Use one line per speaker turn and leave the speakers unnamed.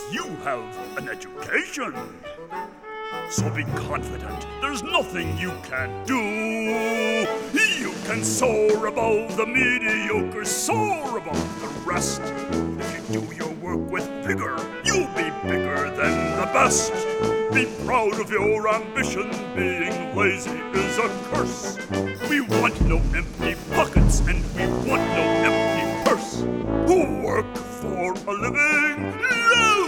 you have an education. So be confident, there's nothing you can't do. You can soar above the mediocre, soar above the rest. If you do your work with vigor, you'll be bigger than the best. Be proud of your ambition, being lazy is a curse. We want no empty